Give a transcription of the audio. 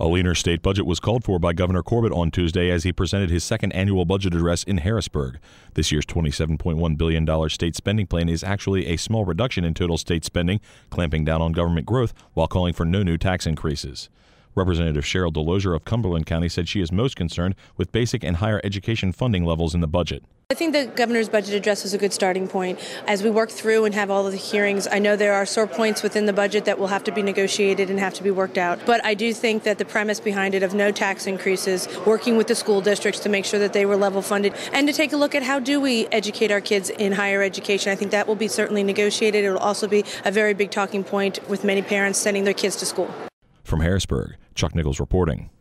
A leaner state budget was called for by Governor Corbett on Tuesday as he presented his second annual budget address in Harrisburg. This year's $27.1 billion state spending plan is actually a small reduction in total state spending, clamping down on government growth while calling for no new tax increases. Representative Cheryl Delosier of Cumberland County said she is most concerned with basic and higher education funding levels in the budget. I think the governor's budget address is a good starting point. As we work through and have all of the hearings, I know there are sore points within the budget that will have to be negotiated and have to be worked out. But I do think that the premise behind it of no tax increases, working with the school districts to make sure that they were level funded, and to take a look at how do we educate our kids in higher education, I think that will be certainly negotiated. It will also be a very big talking point with many parents sending their kids to school. From Harrisburg, Chuck Nichols reporting.